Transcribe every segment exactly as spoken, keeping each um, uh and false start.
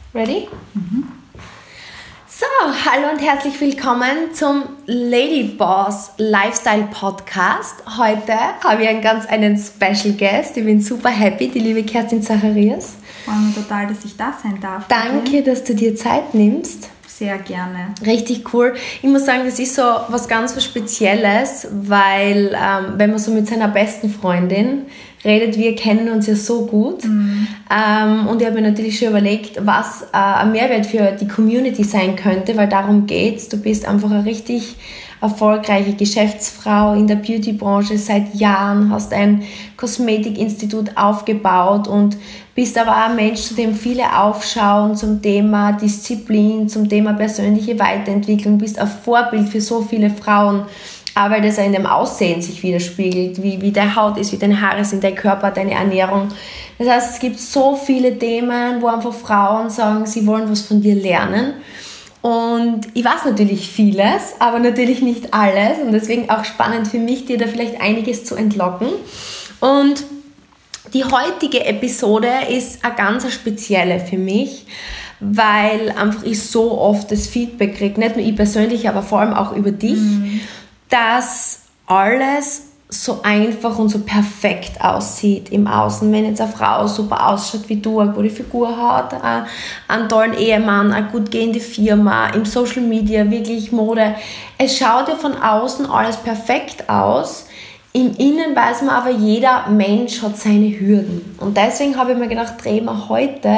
Ready? Mhm. So, hallo und herzlich willkommen zum Ladyboss Lifestyle Podcast. Heute habe ich einen ganz einen Special Guest. Ich bin super happy, die liebe Kerstin Zacharias. Ich freue mich total, dass ich da sein darf. Danke, okay. dass du dir Zeit nimmst. Sehr gerne. Richtig cool. Ich muss sagen, das ist so was ganz was Spezielles, weil ähm, wenn man so mit seiner besten Freundin redet, wir kennen uns ja so gut. Mhm. Ähm, und ich habe mir natürlich schon überlegt, was äh, ein Mehrwert für die Community sein könnte, weil darum geht's. Du bist einfach eine richtig erfolgreiche Geschäftsfrau in der Beauty-Branche seit Jahren, hast ein Kosmetikinstitut aufgebaut und bist aber auch ein Mensch, zu dem viele aufschauen, zum Thema Disziplin, zum Thema persönliche Weiterentwicklung, bist ein Vorbild für so viele Frauen, auch weil das ja in dem Aussehen sich widerspiegelt, wie, wie deine Haut ist, wie deine Haare sind, dein Körper, deine Ernährung. Das heißt, es gibt so viele Themen, wo einfach Frauen sagen, sie wollen was von dir lernen. Und ich weiß natürlich vieles, aber natürlich nicht alles. Und deswegen auch spannend für mich, dir da vielleicht einiges zu entlocken. Und die heutige Episode ist eine ganz spezielle für mich, weil einfach ich so oft das Feedback kriege, nicht nur ich persönlich, aber vor allem auch über dich, mhm. dass alles so einfach und so perfekt aussieht im Außen. Wenn jetzt eine Frau super ausschaut wie du, eine gute Figur hat, einen tollen Ehemann, eine gut gehende Firma, im Social Media, wirklich Mode. Es schaut ja von außen alles perfekt aus. Im Innen weiß man aber, jeder Mensch hat seine Hürden. Und deswegen habe ich mir gedacht, drehen wir heute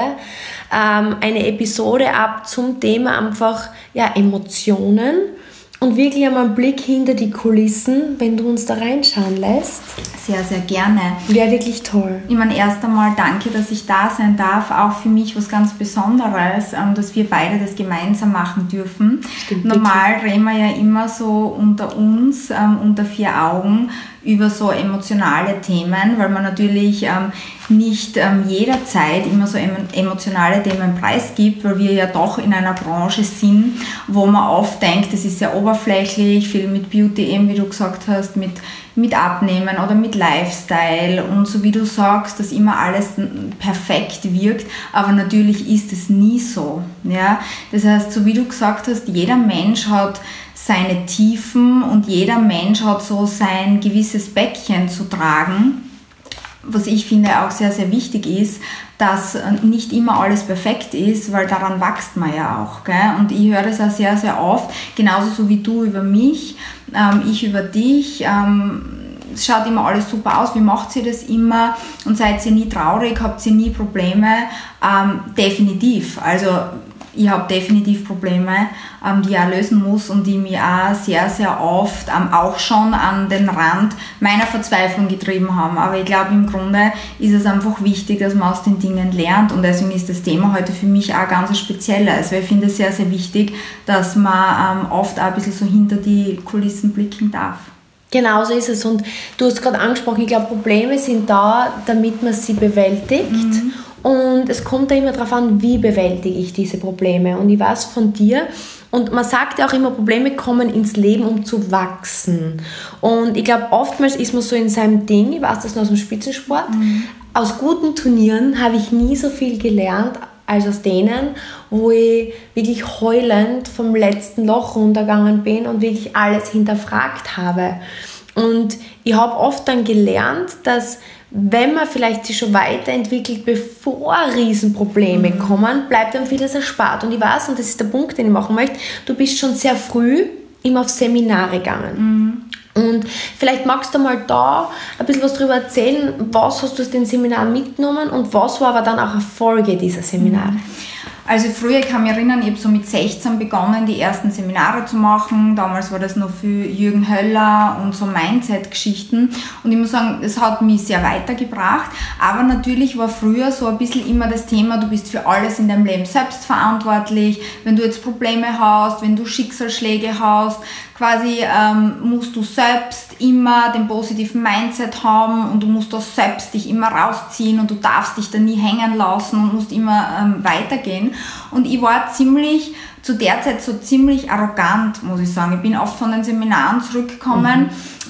ähm, eine Episode ab zum Thema einfach ja, Emotionen. Und wirklich einmal einen Blick hinter die Kulissen, wenn du uns da reinschauen lässt. Sehr, sehr gerne. Wäre wirklich toll. Ich meine, erst einmal danke, dass ich da sein darf. Auch für mich was ganz Besonderes, dass wir beide das gemeinsam machen dürfen. Stimmt, normal bitte. Reden wir ja immer so unter uns, ähm, unter vier Augen, über so emotionale Themen, weil man natürlich ähm, nicht ähm, jederzeit immer so emotionale Themen preisgibt, weil wir ja doch in einer Branche sind, wo man oft denkt, das ist sehr oberflächlich, viel mit Beauty, eben wie du gesagt hast, mit, mit Abnehmen oder mit Lifestyle und so wie du sagst, dass immer alles perfekt wirkt, aber natürlich ist es nie so. Ja? Das heißt, so wie du gesagt hast, jeder Mensch hat seine Tiefen und jeder Mensch hat so sein gewisses Päckchen zu tragen. Was ich finde auch sehr, sehr wichtig ist, dass nicht immer alles perfekt ist, weil daran wächst man ja auch. Gell? Und ich höre das auch sehr, sehr oft, genauso so wie du über mich, ähm, ich über dich. Ähm, es schaut immer alles super aus, wie macht ihr das immer und seid ihr nie traurig, habt ihr nie Probleme? Ähm, definitiv, also ich habe definitiv Probleme, ähm, die ich auch lösen muss und die mich auch sehr, sehr oft ähm, auch schon an den Rand meiner Verzweiflung getrieben haben. Aber ich glaube, im Grunde ist es einfach wichtig, dass man aus den Dingen lernt und deswegen ist das Thema heute für mich auch ganz spezielles, weil ich finde es sehr, sehr wichtig, dass man ähm, oft auch ein bisschen so hinter die Kulissen blicken darf. Genau so ist es und du hast gerade angesprochen, ich glaube, Probleme sind da, damit man sie bewältigt. Mhm. Und es kommt da immer darauf an, wie bewältige ich diese Probleme. Und ich weiß von dir, und man sagt ja auch immer, Probleme kommen ins Leben, um zu wachsen. Und ich glaube, oftmals ist man so in seinem Ding, ich weiß das nur aus dem Spitzensport, mhm. aus guten Turnieren habe ich nie so viel gelernt, als aus denen, wo ich wirklich heulend vom letzten Loch runtergegangen bin und wirklich alles hinterfragt habe. Und ich habe oft dann gelernt, dass wenn man vielleicht sich schon weiterentwickelt, bevor Riesenprobleme mhm. kommen, bleibt dann vieles erspart. Und ich weiß, und das ist der Punkt, den ich machen möchte, du bist schon sehr früh immer auf Seminare gegangen. Mhm. Und vielleicht magst du mal da ein bisschen was darüber erzählen, was hast du aus den Seminaren mitgenommen und was war aber dann auch Erfolge dieser Seminare? Mhm. Also früher, ich kann mich erinnern, ich habe so mit sechzehn begonnen, die ersten Seminare zu machen. Damals war das noch für Jürgen Höller und so Mindset-Geschichten. Und ich muss sagen, das hat mich sehr weitergebracht. Aber natürlich war früher so ein bisschen immer das Thema, du bist für alles in deinem Leben selbst verantwortlich. Wenn du jetzt Probleme hast, wenn du Schicksalsschläge hast, quasi ähm, musst du selbst immer den positiven Mindset haben und du musst das selbst dich immer rausziehen und du darfst dich da nie hängen lassen und musst immer ähm, weitergehen. Und ich war ziemlich, zu der Zeit so ziemlich arrogant, muss ich sagen. Ich bin oft von den Seminaren zurückgekommen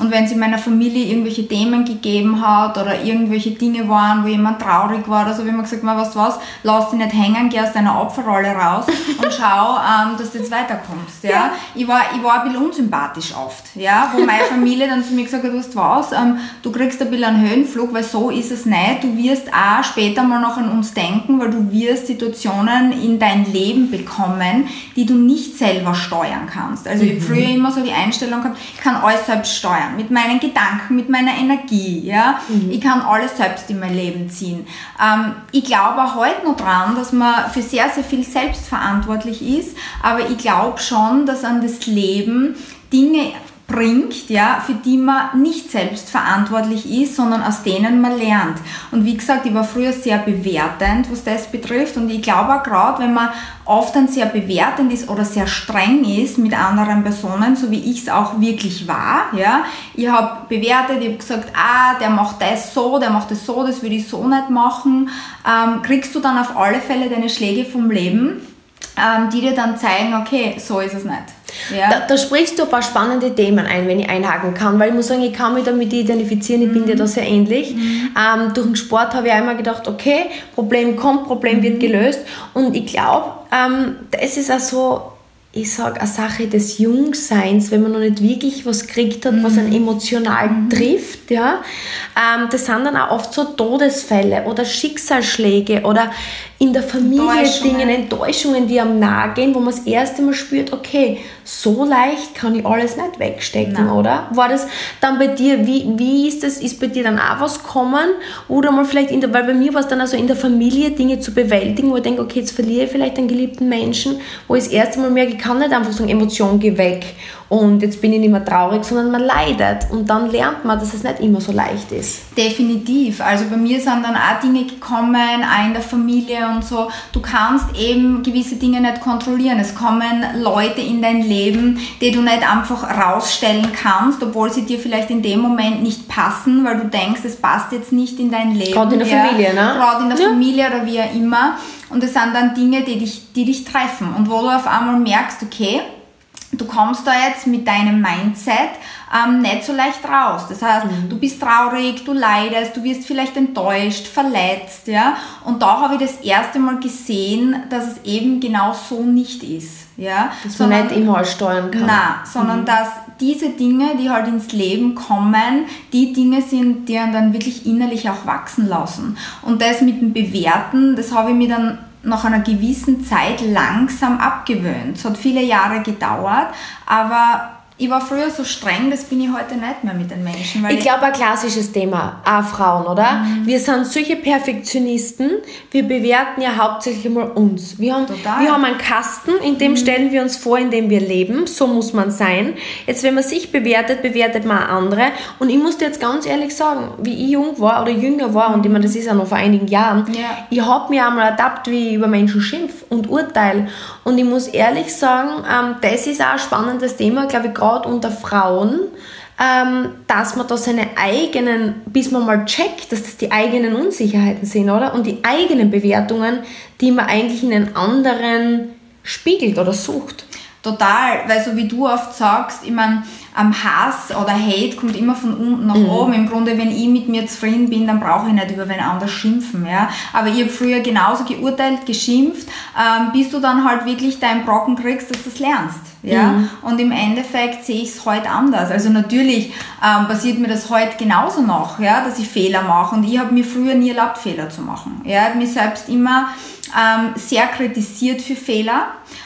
Und wenn es in meiner Familie irgendwelche Themen gegeben hat oder irgendwelche Dinge waren, wo jemand traurig war oder so, wie man gesagt hat, weißt du was, lass dich nicht hängen, geh aus deiner Opferrolle raus und schau, ähm, dass du jetzt weiterkommst. Ja? Ja. Ich, war, ich war ein bisschen unsympathisch oft, ja? Wo meine Familie dann zu mir gesagt hat, weißt du was, ähm, du kriegst ein bisschen einen Höhenflug, weil so ist es nicht. Du wirst auch später mal noch an uns denken, weil du wirst Situationen in dein Leben bekommen, die du nicht selber steuern kannst. Also mhm. ich habe früher immer so die Einstellung gehabt, ich kann alles selbst steuern, mit meinen Gedanken, mit meiner Energie. Ja? Mhm. Ich kann alles selbst in mein Leben ziehen. Ähm, ich glaube auch heute noch dran, dass man für sehr, sehr viel selbst verantwortlich ist, aber ich glaube schon, dass an das Leben Dinge bringt, ja, für die man nicht selbst verantwortlich ist, sondern aus denen man lernt. Und wie gesagt, ich war früher sehr bewertend, was das betrifft, und ich glaube auch gerade, wenn man oft dann sehr bewertend ist oder sehr streng ist mit anderen Personen, so wie ich es auch wirklich war, ja, ich habe bewertet, ich habe gesagt, ah, der macht das so, der macht das so, das würde ich so nicht machen, ähm, kriegst du dann auf alle Fälle deine Schläge vom Leben, ähm, die dir dann zeigen, okay, so ist es nicht. Ja. Da, da sprichst du ein paar spannende Themen ein, wenn ich einhaken kann, weil ich muss sagen, ich kann mich damit identifizieren, ich mhm. bin dir da sehr ähnlich. Mhm. Ähm, durch den Sport habe ich einmal gedacht, okay, Problem kommt, Problem mhm. wird gelöst, und ich glaube, ähm, das ist auch so, ich sage, eine Sache des Jungseins, wenn man noch nicht wirklich was gekriegt hat, mhm. was einen emotional mhm. trifft, ja. Ähm, das sind dann auch oft so Todesfälle oder Schicksalsschläge oder in der Familie Dinge, Enttäuschungen, die am nahe gehen, wo man das erste Mal spürt, okay, so leicht kann ich alles nicht wegstecken, Nein. oder? War das dann bei dir, wie, wie ist das, ist bei dir dann auch was gekommen? Oder mal vielleicht, in der, weil bei mir war es dann also in der Familie, Dinge zu bewältigen, wo ich denke, okay, jetzt verliere ich vielleicht einen geliebten Menschen, wo ich das erste Mal merke, ich kann nicht einfach sagen, Emotion, geh weg und jetzt bin ich nicht mehr traurig, sondern man leidet, und dann lernt man, dass es nicht immer so leicht ist. Definitiv, also bei mir sind dann auch Dinge gekommen, auch in der Familie und so, du kannst eben gewisse Dinge nicht kontrollieren, es kommen Leute in dein Leben, die du nicht einfach rausstellen kannst, obwohl sie dir vielleicht in dem Moment nicht passen, weil du denkst, es passt jetzt nicht in dein Leben. Gerade in der ja, Familie, ne? Gerade in der ja. Familie oder wie auch immer, und das sind dann Dinge, die dich, die dich treffen, und wo du auf einmal merkst, okay, du kommst da jetzt mit deinem Mindset ähm, nicht so leicht raus. Das heißt, mhm. du bist traurig, du leidest, du wirst vielleicht enttäuscht, verletzt, ja. Und da habe ich das erste Mal gesehen, dass es eben genau so nicht ist, ja. Dass man sondern, nicht immer alles steuern kann. Nein, sondern mhm. dass diese Dinge, die halt ins Leben kommen, die Dinge sind, die einen dann wirklich innerlich auch wachsen lassen. Und das mit dem Bewerten, das habe ich mir dann nach einer gewissen Zeit langsam abgewöhnt. Es hat viele Jahre gedauert, aber ich war früher so streng, das bin ich heute nicht mehr mit den Menschen. Weil ich glaube, ein klassisches Thema, auch Frauen, oder? Mhm. Wir sind solche Perfektionisten, wir bewerten ja hauptsächlich mal uns. Wir haben, wir haben einen Kasten, in dem mhm. stellen wir uns vor, in dem wir leben, so muss man sein. Jetzt, wenn man sich bewertet, bewertet man andere. Und ich muss dir jetzt ganz ehrlich sagen, wie ich jung war oder jünger war, und ich meine, das ist ja noch vor einigen Jahren, ja. ich habe mir einmal ertappt, wie ich über Menschen schimpf und urteile. Und ich muss ehrlich sagen, ähm, das ist auch ein spannendes Thema, glaube ich, gerade unter Frauen, ähm, dass man da seine eigenen, bis man mal checkt, dass das die eigenen Unsicherheiten sind, oder? Und die eigenen Bewertungen, die man eigentlich in den anderen spiegelt oder sucht. Total, weil so wie du oft sagst, ich meine, am Hass oder Hate kommt immer von unten nach mhm. oben. Im Grunde, wenn ich mit mir zufrieden bin, dann brauche ich nicht über wen anders schimpfen. Ja? Aber ich habe früher genauso geurteilt, geschimpft, ähm, bis du dann halt wirklich deinen Brocken kriegst, dass du das lernst. Ja? Mhm. Und im Endeffekt sehe ich es heute anders. Also natürlich ähm, passiert mir das heute genauso noch, ja, dass ich Fehler mache. Und ich habe mir früher nie erlaubt, Fehler zu machen. Ich habe mich selbst immer ähm, sehr kritisiert für Fehler.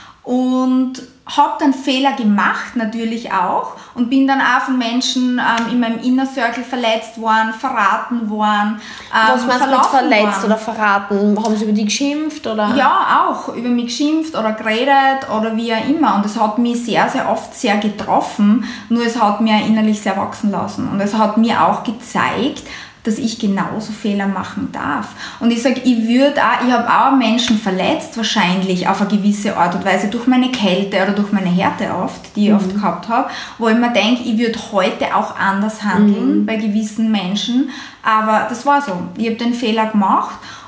Und habe dann Fehler gemacht, natürlich auch, und bin dann auch von Menschen ähm, in meinem Inner Circle verletzt worden, verraten worden. Ähm, Was meinst du mit verletzt worden. Oder verraten? Haben sie über dich geschimpft? Oder? Ja, auch über mich geschimpft oder geredet oder wie auch immer. Und das hat mich sehr, sehr oft sehr getroffen, nur es hat mir innerlich sehr wachsen lassen. Und es hat mir auch gezeigt, dass ich genauso Fehler machen darf. Und ich sage, ich würde auch, ich habe auch Menschen verletzt, wahrscheinlich auf eine gewisse Art und Weise, durch meine Kälte oder durch meine Härte oft, die ich mhm. oft gehabt habe, wo ich mir denke, ich würde heute auch anders handeln mhm. bei gewissen Menschen. Aber das war so. Ich habe den Fehler gemacht.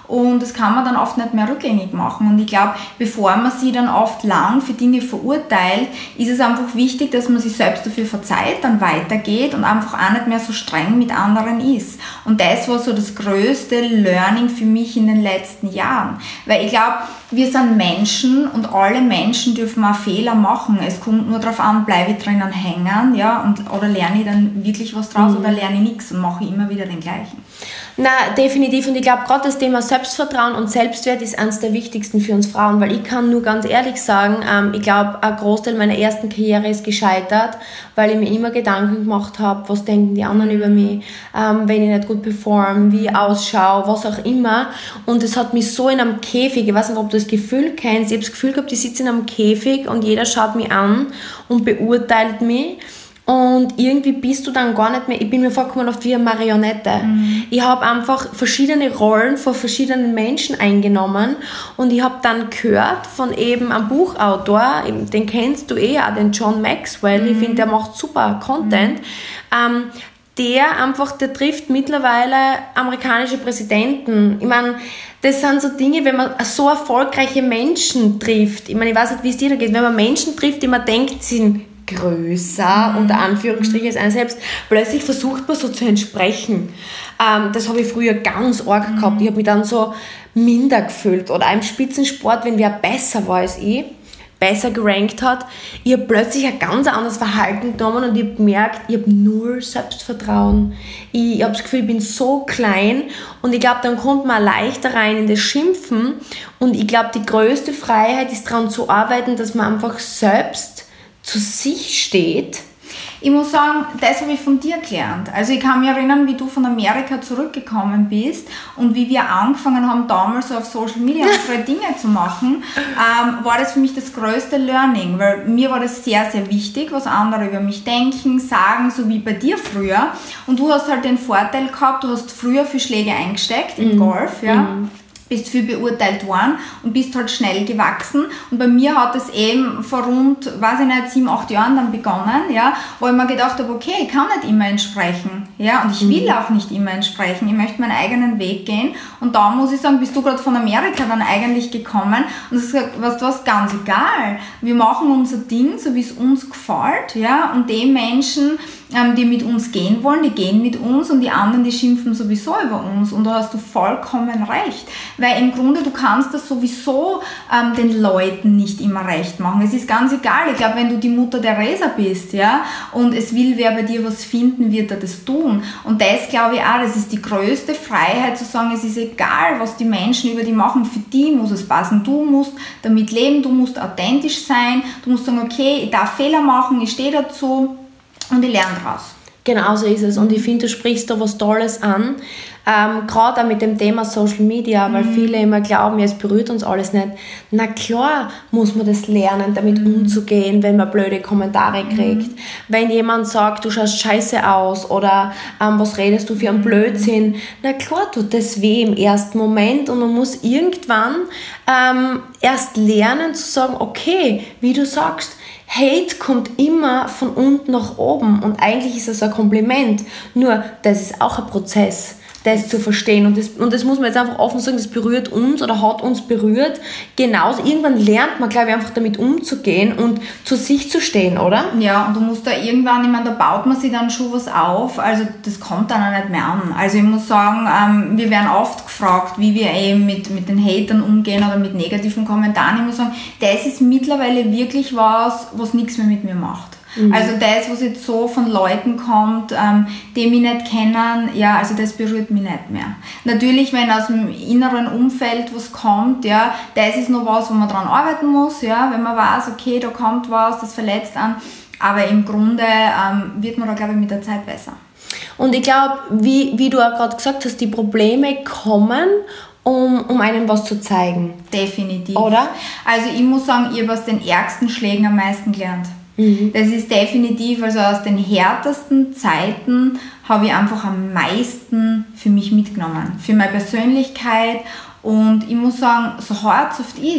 und das kann man dann oft nicht mehr rückgängig machen. Und ich glaube, bevor man sich dann oft lang für Dinge verurteilt, ist es einfach wichtig, dass man sich selbst dafür verzeiht, dann weitergeht und einfach auch nicht mehr so streng mit anderen ist. Und das war so das größte Learning für mich in den letzten Jahren. Weil ich glaube, wir sind Menschen und alle Menschen dürfen auch Fehler machen. Es kommt nur darauf an, bleibe ich drinnen hängen, ja, und, oder lerne ich dann wirklich was draus mhm. oder lerne ich nichts und mache immer wieder den gleichen. Na, definitiv. Und ich glaube, gerade das Thema Selbstvertrauen und Selbstwert ist eines der wichtigsten für uns Frauen, weil ich kann nur ganz ehrlich sagen, ähm, ich glaube, ein Großteil meiner ersten Karriere ist gescheitert, weil ich mir immer Gedanken gemacht habe, was denken die anderen über mich, ähm, wenn ich nicht gut performe, wie ich ausschaue, was auch immer. Und es hat mich so in einem Käfig, ich weiß nicht, ob du das Gefühl kennst, ich habe das Gefühl gehabt, ich sitze in einem Käfig und jeder schaut mich an und beurteilt mich. Und irgendwie bist du dann gar nicht mehr, ich bin mir vorgekommen oft wie eine Marionette. Mhm. Ich habe einfach verschiedene Rollen von verschiedenen Menschen eingenommen und ich habe dann gehört von eben einem Buchautor, den kennst du eh auch, den John Maxwell, mhm. ich finde, der macht super Content, mhm. ähm, der einfach, der trifft mittlerweile amerikanische Präsidenten. Ich meine, das sind so Dinge, wenn man so erfolgreiche Menschen trifft, ich meine, ich weiß nicht, wie es dir da geht, wenn man Menschen trifft, die man denkt, sie sind größer, mhm. unter Anführungsstrichen, als einer selbst. Plötzlich versucht man so zu entsprechen. Ähm, das habe ich früher ganz arg mhm. gehabt. Ich habe mich dann so minder gefühlt. Oder auch im Spitzensport, wenn wer besser war als ich, besser gerankt hat, ich habe plötzlich ein ganz anderes Verhalten genommen und ich habe gemerkt, ich habe null Selbstvertrauen. Ich, ich habe das Gefühl, ich bin so klein und ich glaube, dann kommt man leichter rein in das Schimpfen und ich glaube, die größte Freiheit ist daran zu arbeiten, dass man einfach selbst zu sich steht. Ich muss sagen, das habe ich von dir gelernt. Also ich kann mich erinnern, wie du von Amerika zurückgekommen bist und wie wir angefangen haben, damals so auf Social Media unsere Dinge zu machen, ähm, war das für mich das größte Learning, weil mir war das sehr, sehr wichtig, was andere über mich denken, sagen, so wie bei dir früher. Und du hast halt den Vorteil gehabt, du hast früher für Schläge eingesteckt im mm. Golf, ja. Mm. Bist viel beurteilt worden und bist halt schnell gewachsen. Und bei mir hat es eben vor rund, weiß ich nicht, sieben, acht Jahren dann begonnen, ja, wo ich mir gedacht habe, okay, ich kann nicht immer entsprechen, ja, und ich will auch nicht immer entsprechen. Ich möchte meinen eigenen Weg gehen. Und da muss ich sagen, bist du gerade von Amerika dann eigentlich gekommen und hast gesagt, was, was, ganz egal. Wir machen unser Ding, so wie es uns gefällt, ja, und die Menschen, die mit uns gehen wollen, die gehen mit uns und die anderen, die schimpfen sowieso über uns und da hast du vollkommen recht, weil im Grunde du kannst das sowieso ähm, den Leuten nicht immer recht machen. Es ist ganz egal, ich glaube, wenn du die Mutter Teresa bist, ja, und es will wer bei dir was finden, wird er das tun und das glaube ich auch, das ist die größte Freiheit zu sagen, es ist egal, was die Menschen über die machen, für die muss es passen, du musst damit leben, du musst authentisch sein, du musst sagen, okay, ich darf Fehler machen, ich stehe dazu, und ich lerne daraus. Genau so ist es. Und ich finde, du sprichst da was Tolles an. Ähm, Gerade auch mit dem Thema Social Media, weil mhm. viele immer glauben, ja, es berührt uns alles nicht. Na klar muss man das lernen, damit mhm. umzugehen, wenn man blöde Kommentare kriegt. Mhm. Wenn jemand sagt, du schaust scheiße aus oder ähm, was redest du für einen Blödsinn. Na klar tut das weh im ersten Moment und man muss irgendwann ähm, erst lernen zu sagen, okay, wie du sagst, Hate kommt immer von unten nach oben und eigentlich ist es ein Kompliment, nur das ist auch ein Prozess, das zu verstehen und das, und das muss man jetzt einfach offen sagen, das berührt uns oder hat uns berührt, genauso, irgendwann lernt man, glaube ich, einfach damit umzugehen und zu sich zu stehen, oder? Ja, und du musst da irgendwann, ich meine, da baut man sich dann schon was auf, also das kommt dann auch nicht mehr an. Also ich muss sagen, ähm, wir werden oft gefragt, wie wir eben mit, mit den Hatern umgehen oder mit negativen Kommentaren. Ich muss sagen, das ist mittlerweile wirklich was, was nichts mehr mit mir macht. Mhm. Also das, was jetzt so von Leuten kommt, ähm, die mich nicht kennen, ja, also das berührt mich nicht mehr. Natürlich, wenn aus dem inneren Umfeld was kommt, ja, das ist noch was, wo man dran arbeiten muss, ja, wenn man weiß, okay, da kommt was, das verletzt einen, aber im Grunde ähm, wird man da, glaube ich, mit der Zeit besser. Und ich glaube, wie, wie du auch gerade gesagt hast, die Probleme kommen, um, um einem was zu zeigen. Definitiv. Oder? Also ich muss sagen, ich habe aus den ärgsten Schlägen am meisten gelernt. Mhm. Das ist definitiv, also aus den härtesten Zeiten habe ich einfach am meisten für mich mitgenommen. Für meine Persönlichkeit und ich muss sagen, so hart es oft ist,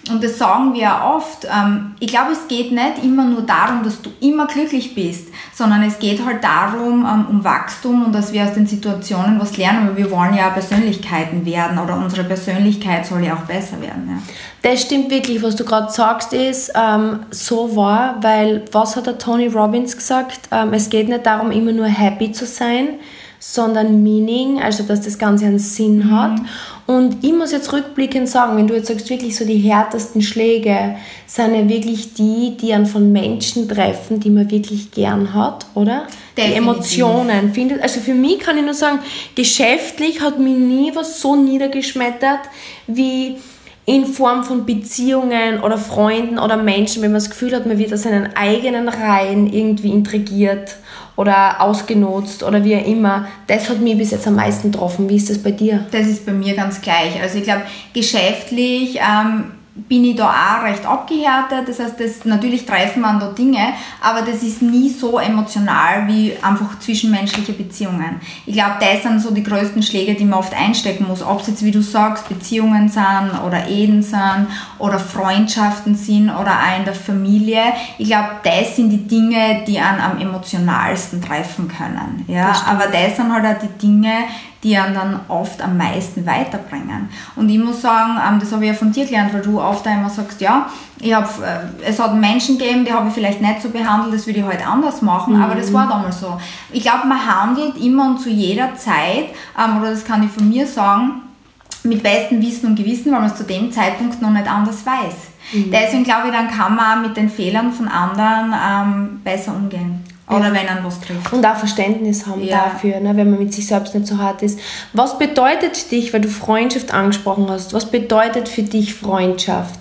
und das sagen wir ja oft, ähm, ich glaube, es geht nicht immer nur darum, dass du immer glücklich bist, sondern es geht halt darum, ähm, um Wachstum und dass wir aus den Situationen was lernen, weil wir wollen ja Persönlichkeiten werden oder unsere Persönlichkeit soll ja auch besser werden. Ja. Das stimmt wirklich, was du gerade sagst, ist ähm, so wahr, weil was hat der Tony Robbins gesagt? Ähm, es geht nicht darum, immer nur happy zu sein, sondern Meaning, also dass das Ganze einen Sinn mhm. hat. Und ich muss jetzt rückblickend sagen, wenn du jetzt sagst, wirklich so die härtesten Schläge sind ja wirklich die, die einen von Menschen treffen, die man wirklich gern hat, oder? Definitiv. Die Emotionen. Findet, also für mich kann ich nur sagen, geschäftlich hat mich nie was so niedergeschmettert wie in Form von Beziehungen oder Freunden oder Menschen, wenn man das Gefühl hat, man wird aus seinen eigenen Reihen irgendwie intrigiert oder ausgenutzt oder wie auch immer. Das hat mich bis jetzt am meisten getroffen. Wie ist das bei dir? Das ist bei mir ganz gleich. Also ich glaube, geschäftlich ähm, bin ich da auch recht abgehärtet. Das heißt, das, natürlich treffen man da Dinge, aber das ist nie so emotional wie einfach zwischenmenschliche Beziehungen. Ich glaube, das sind so die größten Schläge, die man oft einstecken muss. Ob es jetzt, wie du sagst, Beziehungen sind oder Ehen sind oder Freundschaften sind oder auch in der Familie. Ich glaube, das sind die Dinge, die einen am emotionalsten treffen können. Ja? Aber das sind halt auch die Dinge, die einen dann oft am meisten weiterbringen. Und ich muss sagen, das habe ich ja von dir gelernt, weil du oft einmal sagst, ja, ich hab, es hat Menschen gegeben, die habe ich vielleicht nicht so behandelt, das würde ich heute anders machen, mhm. aber das war damals so. Ich glaube, man handelt immer und zu jeder Zeit, oder das kann ich von mir sagen, mit bestem Wissen und Gewissen, weil man es zu dem Zeitpunkt noch nicht anders weiß. Mhm. Deswegen glaube ich, dann kann man mit den Fehlern von anderen ähm, besser umgehen. Oder ja. wenn man was trifft. Und auch Verständnis haben ja. dafür, ne, wenn man mit sich selbst nicht so hart ist. Was bedeutet dich, weil du Freundschaft angesprochen hast, was bedeutet für dich Freundschaft?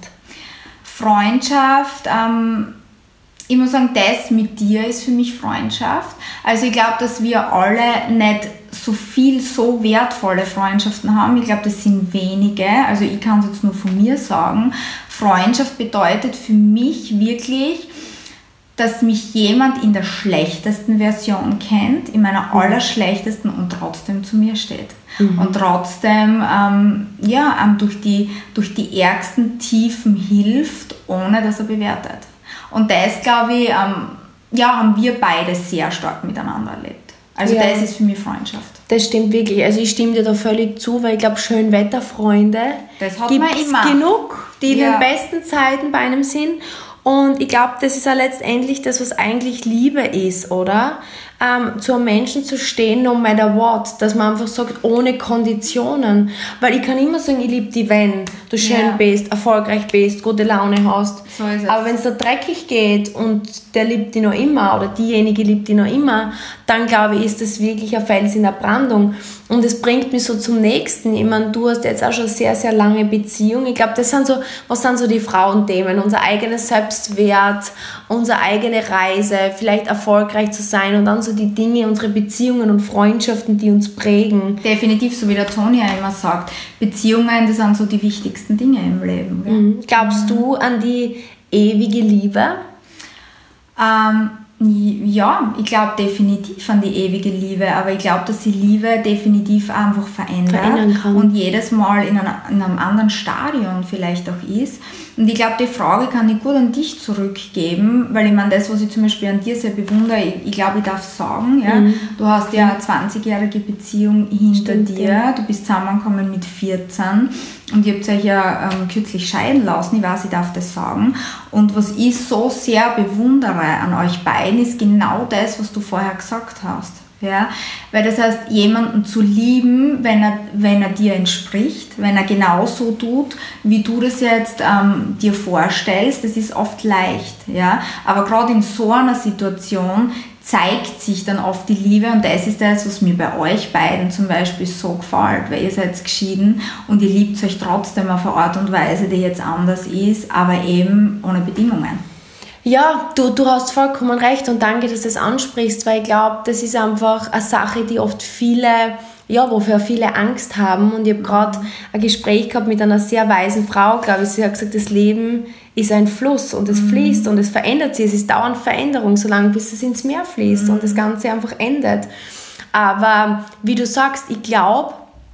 Freundschaft, ähm, ich muss sagen, das mit dir ist für mich Freundschaft. Also ich glaube, dass wir alle nicht so viel, so wertvolle Freundschaften haben. Ich glaube, das sind wenige. Also ich kann es jetzt nur von mir sagen. Freundschaft bedeutet für mich wirklich, dass mich jemand in der schlechtesten Version kennt, in meiner mhm. allerschlechtesten und trotzdem zu mir steht. Mhm. Und trotzdem ähm, ja, ähm, durch, die, durch die ärgsten Tiefen hilft, ohne dass er bewertet. Und das, glaube ich, ähm, ja, haben wir beide sehr stark miteinander erlebt. Also ja. das ist für mich Freundschaft. Das stimmt wirklich. Also ich stimme dir da völlig zu, weil ich glaube, Schönwetterfreunde gibt es genug, die ja. in den besten Zeiten bei einem sind. Und ich glaube, das ist ja letztendlich das, was eigentlich Liebe ist, oder? Ähm, zu einem Menschen zu stehen, no matter what. Dass man einfach sagt, ohne Konditionen. Weil ich kann immer sagen, ich liebe dich, wenn du schön ja. bist, erfolgreich bist, gute Laune hast. So ist es. Aber wenn es da dreckig geht und der liebt dich noch immer oder diejenige liebt dich noch immer, dann glaube ich, ist das wirklich ein Fels in der Brandung. Und das bringt mich so zum Nächsten. Ich meine, du hast jetzt auch schon eine sehr, sehr lange Beziehung. Ich glaube, das sind so, was sind so die Frauenthemen? Unser eigenes Selbstwert, unsere eigene Reise, vielleicht erfolgreich zu sein und dann so die Dinge, unsere Beziehungen und Freundschaften, die uns prägen. Definitiv, so wie der Toni ja immer sagt, Beziehungen, das sind so die wichtigsten Dinge im Leben. Gell? Mhm. Glaubst du an die ewige Liebe? Ähm, Ja, ich glaube definitiv an die ewige Liebe, aber ich glaube, dass die Liebe definitiv einfach verändert verändern kann. Und jedes Mal in, einer, in einem anderen Stadion vielleicht auch ist. Und ich glaube, die Frage kann ich gut an dich zurückgeben, weil ich meine, das, was ich zum Beispiel an dir sehr bewundere, ich, ich glaube, ich darf sagen, ja, mhm. du hast ja eine zwanzigjährige Beziehung hinter Stimmt, dir, ja. Du bist zusammengekommen mit vierzehn und ihr habt euch ja ähm, kürzlich scheiden lassen, ich weiß, ich darf das sagen. Und was ich so sehr bewundere an euch beiden, ist genau das, was du vorher gesagt hast. Ja, weil das heißt, jemanden zu lieben, wenn er, wenn er dir entspricht, wenn er genauso tut, wie du das jetzt ähm, dir vorstellst, das ist oft leicht. Ja? Aber gerade in so einer Situation zeigt sich dann oft die Liebe und das ist das, was mir bei euch beiden zum Beispiel so gefällt, weil ihr seid geschieden und ihr liebt euch trotzdem auf eine Art und Weise, die jetzt anders ist, aber eben ohne Bedingungen. Ja, du, du hast vollkommen recht und danke, dass du das ansprichst, weil ich glaube, das ist einfach eine Sache, die oft viele, ja, wofür viele Angst haben. Und ich habe gerade ein Gespräch gehabt mit einer sehr weisen Frau, glaube ich, sie hat gesagt, das Leben ist ein Fluss und es mhm. fließt und es verändert sich, es ist dauernd Veränderung, solange bis es ins Meer fließt mhm. und das Ganze einfach endet. Aber wie du sagst, ich glaube,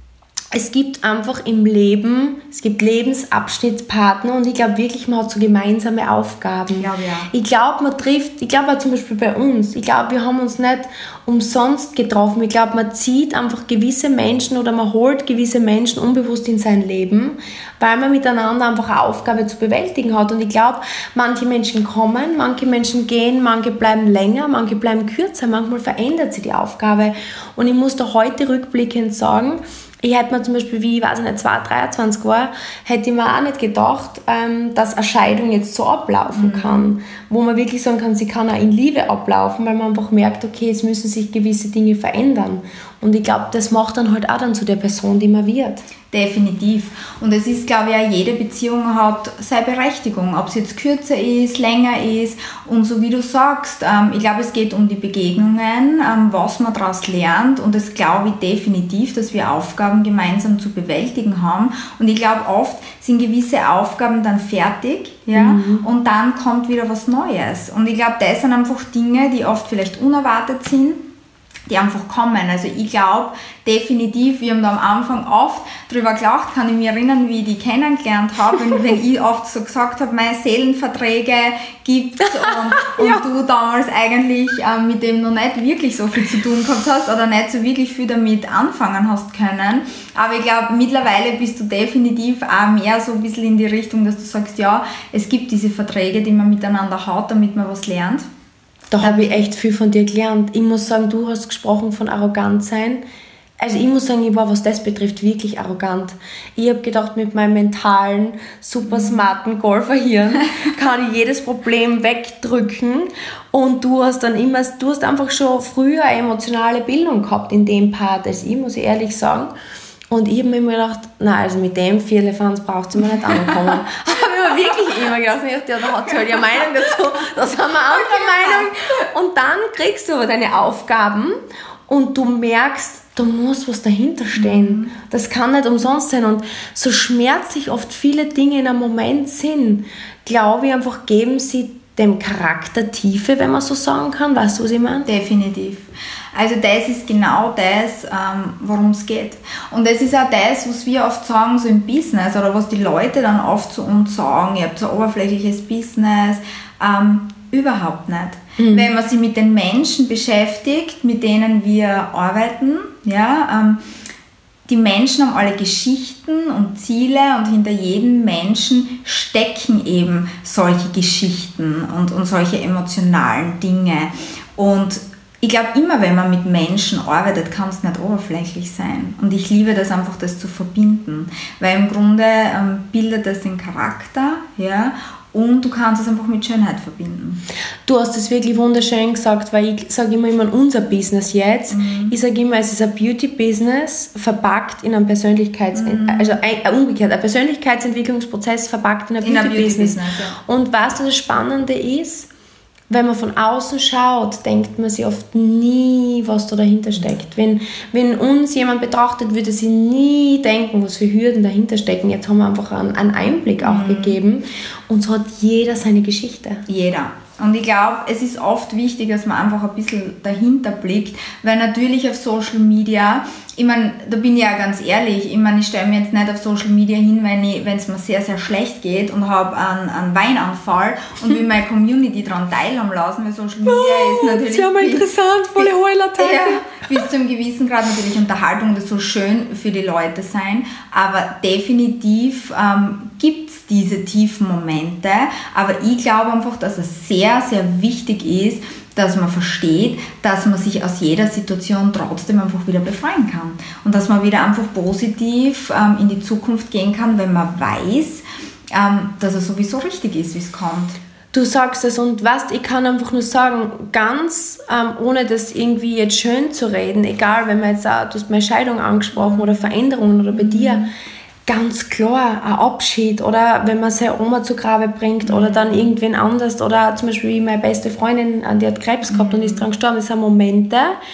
es gibt einfach im Leben, es gibt Lebensabschnittspartner und ich glaube wirklich, man hat so gemeinsame Aufgaben. Ich glaube, ja. Ich glaube, man trifft, ich glaube auch zum Beispiel bei uns, ich glaube, wir haben uns nicht umsonst getroffen. Ich glaube, man zieht einfach gewisse Menschen oder man holt gewisse Menschen unbewusst in sein Leben, weil man miteinander einfach eine Aufgabe zu bewältigen hat. Und ich glaube, manche Menschen kommen, manche Menschen gehen, manche bleiben länger, manche bleiben kürzer, manchmal verändert sich die Aufgabe. Und ich muss da heute rückblickend sagen, ich hätte mir zum Beispiel, wie ich weiß nicht, zwei, dreiundzwanzig war, hätte ich mir auch nicht gedacht, ähm, dass eine Scheidung jetzt so ablaufen mhm. kann. Wo man wirklich sagen kann, sie kann auch in Liebe ablaufen, weil man einfach merkt, okay, es müssen sich gewisse Dinge verändern. Und ich glaube, das macht dann halt auch dann zu der Person, die man wird. Definitiv. Und es ist, glaube ich, auch jede Beziehung hat seine Berechtigung, ob es jetzt kürzer ist, länger ist. Und so wie du sagst, ähm, ich glaube, es geht um die Begegnungen, ähm, was man daraus lernt. Und das glaube ich definitiv, dass wir Aufgaben gemeinsam zu bewältigen haben. Und ich glaube, oft sind gewisse Aufgaben dann fertig, ja, mhm. und dann kommt wieder was Neues. Und ich glaube, das sind einfach Dinge, die oft vielleicht unerwartet sind, die einfach kommen. Also ich glaube definitiv, wir haben da am Anfang oft drüber gelacht, kann ich mich erinnern, wie ich die kennengelernt habe, wenn, wenn ich oft so gesagt habe, meine Seelenverträge gibt und, ja. und du damals eigentlich äh, mit dem noch nicht wirklich so viel zu tun gehabt hast oder nicht so wirklich viel damit anfangen hast können. Aber ich glaube, mittlerweile bist du definitiv auch mehr so ein bisschen in die Richtung, dass du sagst, ja, es gibt diese Verträge, die man miteinander hat, damit man was lernt. Da habe ich echt viel von dir gelernt. Ich muss sagen, du hast gesprochen von arrogant sein. Also ich muss sagen, ich war, was das betrifft, wirklich arrogant. Ich habe gedacht, mit meinem mentalen, super smarten Golferhirn kann ich jedes Problem wegdrücken. Und du hast dann immer, du hast einfach schon früher eine emotionale Bildung gehabt in dem Part als ich, muss ich ehrlich sagen. Und ich habe mir immer gedacht, nein, also mit dem Vierlefanz braucht sie mir nicht ankommen. habe ich mir wirklich immer gedacht, ich dachte, ja, da hat sie halt ihre Meinung dazu, das haben wir andere Meinung. Und dann kriegst du aber deine Aufgaben und du merkst, da muss was dahinter stehen. Mhm. Das kann nicht umsonst sein. Und so schmerzlich oft viele Dinge in einem Moment sind, glaube ich einfach, geben sie dem Charakter Tiefe, wenn man so sagen kann. Weißt du, was ich meine? Definitiv. Also das ist genau das, ähm, worum es geht. Und das ist auch das, was wir oft sagen, so im Business, oder was die Leute dann oft zu uns sagen, ihr habt so ein oberflächliches Business, ähm, überhaupt nicht. Mhm. Wenn man sich mit den Menschen beschäftigt, mit denen wir arbeiten, ja, ähm, die Menschen haben alle Geschichten und Ziele und hinter jedem Menschen stecken eben solche Geschichten und, und solche emotionalen Dinge. Und ich glaube, immer wenn man mit Menschen arbeitet, kann es nicht oberflächlich sein. Und ich liebe das einfach, das zu verbinden. Weil im Grunde ähm, bildet das den Charakter, ja, und du kannst es einfach mit Schönheit verbinden. Du hast es wirklich wunderschön gesagt, weil ich sage immer, immer unser Business jetzt. Mhm. Ich sage immer, es ist ein Beauty-Business verpackt in einem Persönlichkeits... Mhm. Also ein, umgekehrt, ein Persönlichkeitsentwicklungsprozess verpackt in ein Beauty-Business. Beauty ja. Und weißt du, das Spannende ist, wenn man von außen schaut, denkt man sich oft nie, was da dahinter steckt. Wenn, wenn uns jemand betrachtet, würde sie nie denken, was für Hürden dahinter stecken. Jetzt haben wir einfach einen, einen Einblick auch mhm. gegeben. Und so hat jeder seine Geschichte. Jeder. Und ich glaube, es ist oft wichtig, dass man einfach ein bisschen dahinter blickt, weil natürlich auf Social Media, ich meine, da bin ich ja ganz ehrlich, ich meine, ich stelle mir jetzt nicht auf Social Media hin, wenn es mir sehr, sehr schlecht geht und habe einen, einen Weinanfall und will meine Community daran teilhaben lassen, weil Social Media oh, ist natürlich... Das ist ja mal interessant, volle Heulattacke. Ja, bis zu einem gewissen Grad natürlich Unterhaltung, das soll schön für die Leute sein, aber definitiv ähm, gibt es diese tiefen Momente, aber ich glaube einfach, dass es sehr, sehr wichtig ist, dass man versteht, dass man sich aus jeder Situation trotzdem einfach wieder befreien kann und dass man wieder einfach positiv ähm, in die Zukunft gehen kann, wenn man weiß, ähm, dass es sowieso richtig ist, wie es kommt. Du sagst es und weißt, ich kann einfach nur sagen, ganz ähm, ohne das irgendwie jetzt schön zu reden, egal, wenn man jetzt auch, du hast meine Scheidung angesprochen oder Veränderungen oder bei mhm. dir, ganz klar, ein Abschied oder wenn man seine Oma zu Grabe bringt oder dann irgendwen anders oder zum Beispiel wie meine beste Freundin, die hat Krebs gehabt und ist daran gestorben. Das sind Momente,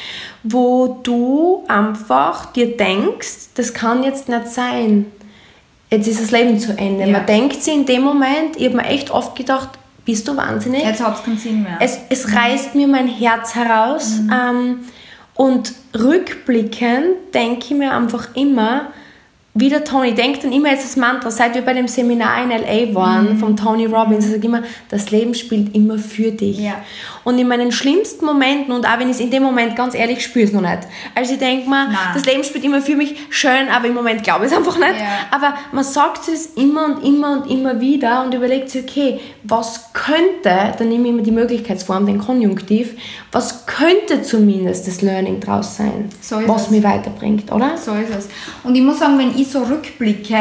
wo du einfach dir denkst, das kann jetzt nicht sein. Jetzt ist das Leben zu Ende. Ja. Man denkt sich in dem Moment, ich habe mir echt oft gedacht, bist du wahnsinnig? Jetzt hat es keinen Sinn mehr. Es, es mhm. reißt mir mein Herz heraus. Mhm. Ähm, und rückblickend denke ich mir einfach immer, wie der Tony, denkt dann immer jetzt das Mantra, seit wir bei dem Seminar in L A waren, mhm. vom Tony Robbins, er sagt immer, das Leben spielt immer für dich. Ja. Und in meinen schlimmsten Momenten, und auch wenn ich es in dem Moment, ganz ehrlich, spüre es noch nicht. Also ich denke mir, Nein. das Leben spielt immer für mich, schön, aber im Moment glaube ich es einfach nicht. Ja. Aber man sagt es immer und immer und immer wieder und überlegt sich, okay, was könnte, dann nehme ich immer die Möglichkeitsform, den Konjunktiv, was könnte zumindest das Learning draus sein, so was es. mich weiterbringt, oder? So ist es. Und ich muss sagen, wenn ich so rückblicke,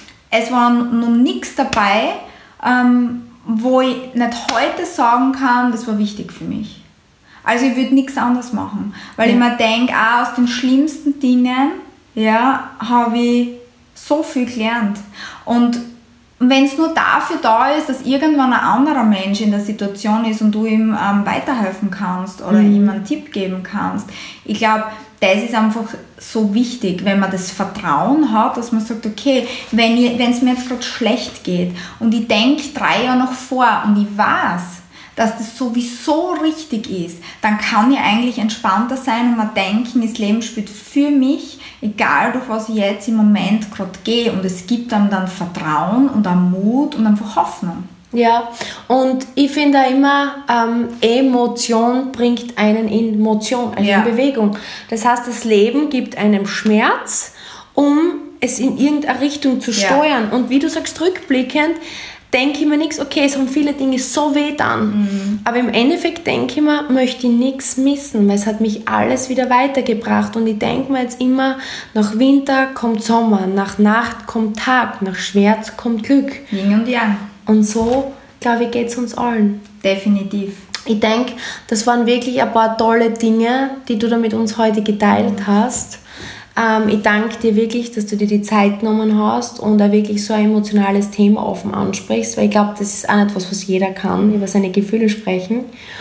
es war noch nichts dabei, ähm, wo ich nicht heute sagen kann, das war wichtig für mich. Also ich würde nichts anderes machen, weil ja. ich mir denke, auch aus den schlimmsten Dingen ja, habe ich so viel gelernt. Und wenn es nur dafür da ist, dass irgendwann ein anderer Mensch in der Situation ist und du ihm ähm, weiterhelfen kannst oder mhm. ihm einen Tipp geben kannst, ich glaube, das ist einfach so wichtig, wenn man das Vertrauen hat, dass man sagt, okay, wenn es mir jetzt gerade schlecht geht und ich denke drei Jahre noch vor und ich weiß, dass das sowieso richtig ist, dann kann ich eigentlich entspannter sein und mir denken, das Leben spielt für mich, egal durch was ich jetzt im Moment gerade gehe. Und es gibt einem dann Vertrauen und auch Mut und einfach Hoffnung. Ja, und ich finde auch immer, ähm, Emotion bringt einen in Motion, also ja. in Bewegung. Das heißt, das Leben gibt einem Schmerz, um es in irgendeine Richtung zu steuern. Ja. Und wie du sagst, rückblickend, denke ich mir nichts, okay, es haben viele Dinge so weh dann. Mhm. Aber im Endeffekt denke ich mir, möchte ich nichts missen, weil es hat mich alles wieder weitergebracht. Und ich denke mir jetzt immer, nach Winter kommt Sommer, nach Nacht kommt Tag, nach Schmerz kommt Glück. Yin und Yang. Und so, glaube ich, geht es uns allen. Definitiv. Ich denke, das waren wirklich ein paar tolle Dinge, die du da mit uns heute geteilt mhm. hast. Ähm, ich danke dir wirklich, dass du dir die Zeit genommen hast und auch wirklich so ein emotionales Thema offen ansprichst, weil ich glaube, das ist auch nicht was, was jeder kann, über seine Gefühle sprechen.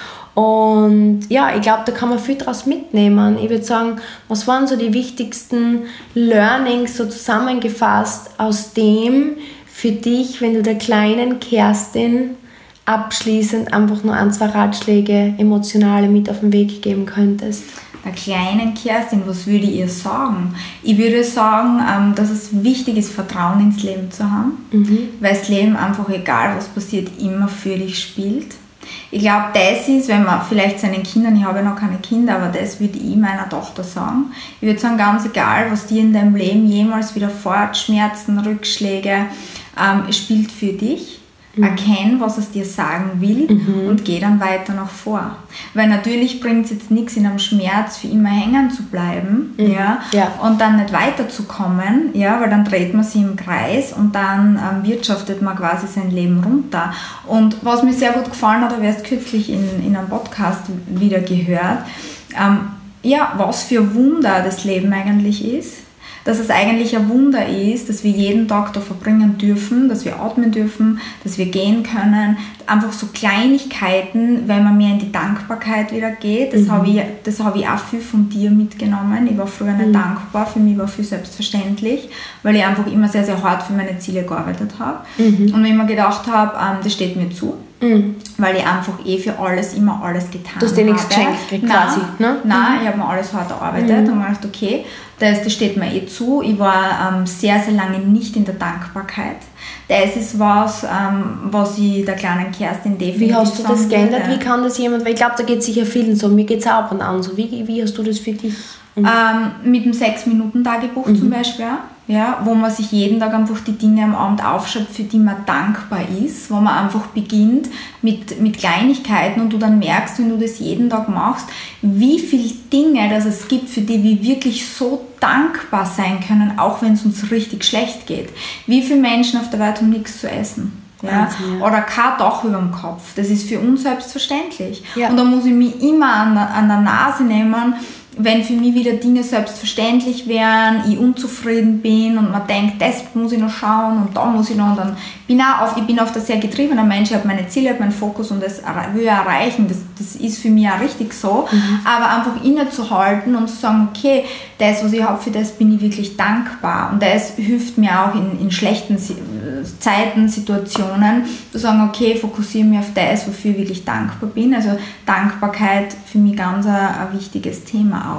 Und ja, ich glaube, da kann man viel daraus mitnehmen. Ich würde sagen, was waren so die wichtigsten Learnings so zusammengefasst aus dem für dich, wenn du der kleinen Kerstin abschließend einfach nur ein, zwei Ratschläge, emotionale mit auf den Weg geben könntest? Der kleinen Kerstin, was würde ich ihr sagen? Ich würde sagen, dass es wichtig ist, Vertrauen ins Leben zu haben, mhm. weil das Leben einfach, egal was passiert, immer für dich spielt. Ich glaube, das ist, wenn man vielleicht seinen Kindern, ich habe ja noch keine Kinder, aber das würde ich meiner Tochter sagen. Ich würde sagen, ganz egal, was dir in deinem Leben jemals widerfährt, Schmerzen, Rückschläge, ähm, es spielt für dich. Mhm. Erkenn, was es dir sagen will mhm. und geh dann weiter nach vor. Weil natürlich bringt es jetzt nichts, in einem Schmerz für immer hängen zu bleiben mhm. ja, ja. und dann nicht weiterzukommen, ja, weil dann dreht man sich im Kreis und dann ähm, wirtschaftet man quasi sein Leben runter. Und was mir sehr gut gefallen hat, habe ich erst kürzlich in, in einem Podcast wieder gehört, ähm, ja, was für ein Wunder das Leben eigentlich ist. Dass es eigentlich ein Wunder ist, dass wir jeden Tag da verbringen dürfen, dass wir atmen dürfen, dass wir gehen können. Einfach so Kleinigkeiten, wenn man mehr in die Dankbarkeit wieder geht. Das mhm. habe ich, das habe ich auch viel von dir mitgenommen. Ich war früher nicht mhm. dankbar, für mich war viel selbstverständlich, weil ich einfach immer sehr, sehr hart für meine Ziele gearbeitet habe. Mhm. Und wenn ich mir gedacht habe, ähm, das steht mir zu, mhm. weil ich einfach eh für alles immer alles getan habe. Du hast dir nichts geschenkt gekriegt quasi, ne? Nein, mhm. ich habe mir alles hart erarbeitet mhm. und mir gedacht, okay, das, das steht mir eh zu. Ich war ähm, sehr, sehr lange nicht in der Dankbarkeit. Das ist was, ähm, was ich der kleinen Kerstin definitiv Wie hast du das geändert? Wie kann das jemand, weil ich glaube, da geht es sicher vielen so, mir geht es auch ab und an so. Wie, wie hast du das für dich? Mhm. Ähm, mit dem sechs Minuten Tagebuch mhm. zum Beispiel, ja, wo man sich jeden Tag einfach die Dinge am Abend aufschreibt, für die man dankbar ist, wo man einfach beginnt mit, mit Kleinigkeiten und du dann merkst, wenn du das jeden Tag machst, wie viele Dinge das es gibt, für die wir wirklich so dankbar sein können, auch wenn es uns richtig schlecht geht. Wie viele Menschen auf der Welt haben nichts zu essen? Ja? Wahnsinn, ja. Oder kein Dach über dem Kopf. Das ist für uns selbstverständlich. Ja. Und da muss ich mich immer an der, an der Nase nehmen, wenn für mich wieder Dinge selbstverständlich wären, ich unzufrieden bin und man denkt, das muss ich noch schauen und da muss ich noch, und dann bin auch auf, ich bin oft ein sehr getriebener Mensch, ich habe meine Ziele, ich habe meinen Fokus und das will ich erreichen, das, das ist für mich auch richtig so, mhm. aber einfach innezuhalten und zu sagen, okay, das, was ich habe, für das bin ich wirklich dankbar und das hilft mir auch in, in schlechten Zeiten, Situationen, zu sagen, okay, fokussiere mich auf das, wofür ich wirklich dankbar bin, also Dankbarkeit für mich ganz ein, ein wichtiges Thema auch.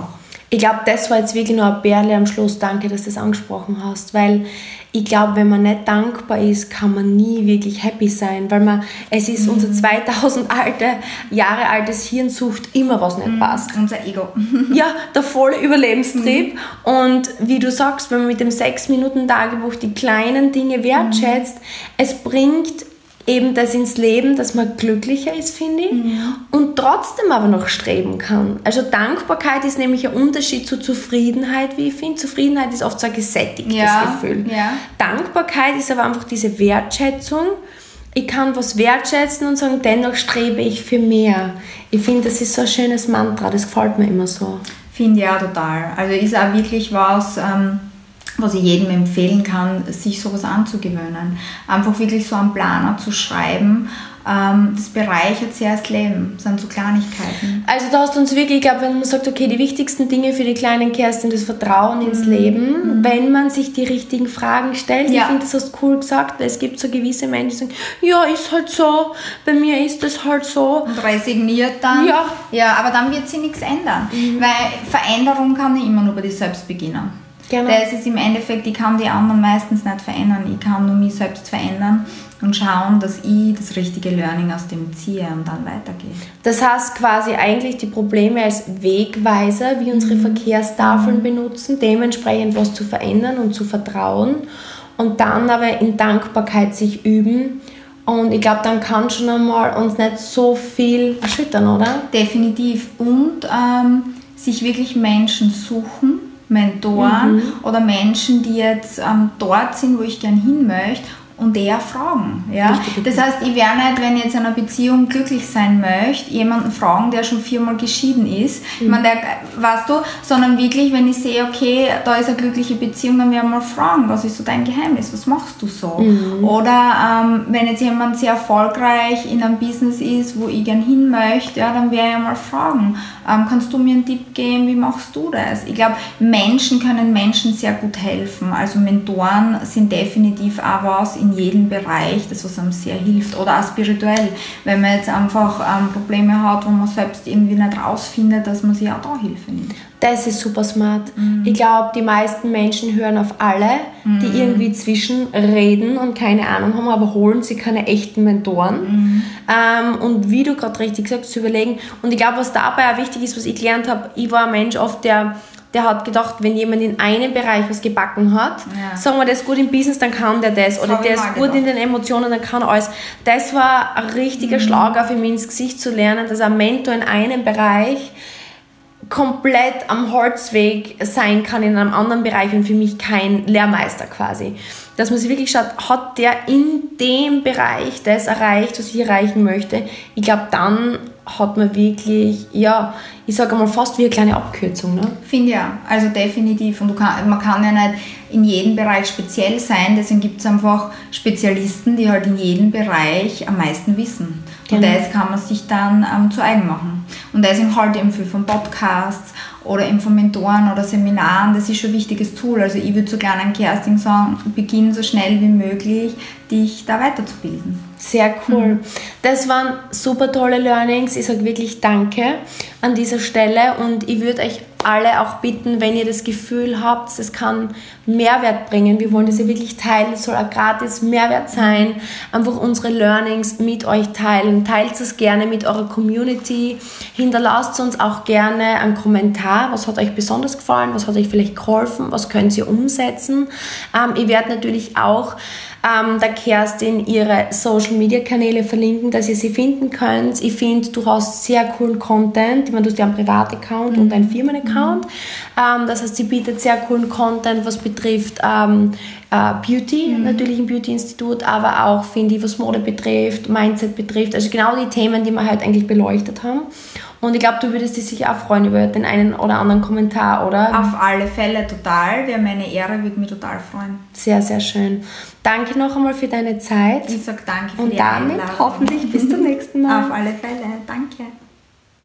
Ich glaube, das war jetzt wirklich nur ein Perle am Schluss. Danke, dass du das angesprochen hast, weil ich glaube, wenn man nicht dankbar ist, kann man nie wirklich happy sein, weil man, es ist mhm. unser zweitausend alte, Jahre altes Hirn sucht immer, was nicht mhm. passt. Unser Ego. Ja, der volle Überlebenstrieb. Mhm. Und wie du sagst, wenn man mit dem sechs Minuten Tagebuch die kleinen Dinge wertschätzt, mhm. es bringt eben das ins Leben, dass man glücklicher ist, finde ich, mhm. und trotzdem aber noch streben kann. Also Dankbarkeit ist nämlich ein Unterschied zu Zufriedenheit, wie ich finde. Zufriedenheit ist oft so ein gesättigtes ja. Gefühl. Ja. Dankbarkeit ist aber einfach diese Wertschätzung. Ich kann was wertschätzen und sagen, dennoch strebe ich für mehr. Ich finde, das ist so ein schönes Mantra, das gefällt mir immer so. Finde ich auch total. Also ist auch wirklich was... Ähm was ich jedem empfehlen kann, sich sowas anzugewöhnen. Einfach wirklich so einen Planer zu schreiben, ähm, das bereichert sehr das Leben. Das sind so Kleinigkeiten. Also da hast du uns wirklich, ich glaube, wenn man sagt, okay, die wichtigsten Dinge für die kleinen Kerstin, das Vertrauen ins mhm. Leben, mhm. wenn man sich die richtigen Fragen stellt. Ja. Ich finde, das hast du cool gesagt, weil es gibt so gewisse Menschen, die sagen, ja, ist halt so, bei mir ist das halt so. Und resigniert dann. Ja. Ja, aber dann wird sich nichts ändern. Mhm. Weil Veränderung kann nicht immer nur bei dir selbst beginnen. Genau. Das ist im Endeffekt, ich kann die anderen meistens nicht verändern. Ich kann nur mich selbst verändern und schauen, dass ich das richtige Learning aus dem ziehe und dann weitergehe. Das heißt quasi eigentlich die Probleme als Wegweiser, wie unsere mhm. Verkehrstafeln mhm. benutzen, dementsprechend was zu verändern und zu vertrauen und dann aber in Dankbarkeit sich üben. Und ich glaube, dann kann schon einmal uns nicht so viel erschüttern, oder? Definitiv. Und ähm, sich wirklich Menschen suchen, Mentoren mhm. oder Menschen, die jetzt ähm, dort sind, wo ich gern hin möchte und eher fragen. Ja? Das heißt, ich werde nicht, wenn ich jetzt in einer Beziehung glücklich sein möchte, jemanden fragen, der schon viermal geschieden ist, mhm. ich meine, der, weißt du, sondern wirklich, wenn ich sehe, okay, da ist eine glückliche Beziehung, dann werde ich mal fragen, was ist so dein Geheimnis, was machst du so? Mhm. Oder ähm, wenn jetzt jemand sehr erfolgreich in einem Business ist, wo ich gern hin möchte, ja, dann werde ich mal fragen, ähm, kannst du mir einen Tipp geben, wie machst du das? Ich glaube, Menschen können Menschen sehr gut helfen, also Mentoren sind definitiv auch was in jedem Bereich, das was einem sehr hilft, oder auch spirituell, wenn man jetzt einfach ähm, Probleme hat, wo man selbst irgendwie nicht rausfindet, dass man sich auch da Hilfe nimmt. Das ist super smart. Mhm. Ich glaube, die meisten Menschen hören auf alle, mhm. die irgendwie zwischenreden und keine Ahnung haben, aber holen sie keine echten Mentoren. Mhm. Ähm, und wie du gerade richtig gesagt hast, zu überlegen. Und ich glaube, was dabei auch wichtig ist, was ich gelernt habe, ich war ein Mensch oft, der Der hat gedacht, wenn jemand in einem Bereich was gebacken hat, ja. sagen wir, der ist gut im Business, dann kann der das. Oder der ist gut gedacht. in den Emotionen, dann kann er alles. Das war ein richtiger mhm. Schlag für mich ins Gesicht zu lernen, dass ein Mentor in einem Bereich komplett am Holzweg sein kann in einem anderen Bereich und für mich kein Lehrmeister quasi. Dass man sich wirklich schaut, hat der in dem Bereich das erreicht, was ich erreichen möchte. Ich glaube, dann hat man wirklich, ja, ich sage mal fast wie eine kleine Abkürzung. Ne? Finde ja, also definitiv. Und du kann, man kann ja nicht in jedem Bereich speziell sein, deswegen gibt es einfach Spezialisten, die halt in jedem Bereich am meisten wissen. Und genau. das kann man sich dann ähm, zu eigen machen. Und deswegen halte ich eben viel von Podcasts oder eben von Mentoren oder Seminaren, das ist schon ein wichtiges Tool. Also ich würde so gerne an Kerstin sagen, beginn so schnell wie möglich, dich da weiterzubilden. Sehr cool. Mhm. Das waren super tolle Learnings. Ich sage wirklich Danke an dieser Stelle und ich würde euch alle auch bitten, wenn ihr das Gefühl habt, es kann Mehrwert bringen, wir wollen das ja wirklich teilen, es soll auch gratis Mehrwert sein, einfach unsere Learnings mit euch teilen. Teilt es gerne mit eurer Community, hinterlasst uns auch gerne einen Kommentar, was hat euch besonders gefallen, was hat euch vielleicht geholfen, was könnt ihr umsetzen. Ähm, ich werde natürlich auch ähm, der Kerstin ihre Social-Media-Kanäle verlinken, dass ihr sie finden könnt. Ich finde, du hast sehr coolen Content. Ich meine, du hast ja einen Privat-Account mhm. und einen Firmen-Account. Mhm. Ähm, das heißt, sie bietet sehr coolen Content, was betrifft ähm, äh, Beauty, mhm. natürlich im Beauty-Institut, aber auch, finde ich, was Mode betrifft, Mindset betrifft. Also genau die Themen, die wir halt eigentlich beleuchtet haben. Und ich glaube, du würdest dich sicher auch freuen über den einen oder anderen Kommentar, oder? Auf alle Fälle, total. Wäre meine Ehre, würde mich total freuen. Sehr, sehr schön. Danke noch einmal für deine Zeit. Ich sage danke für Und die damit Einladung. hoffentlich bis zum nächsten Mal. Auf alle Fälle. Danke.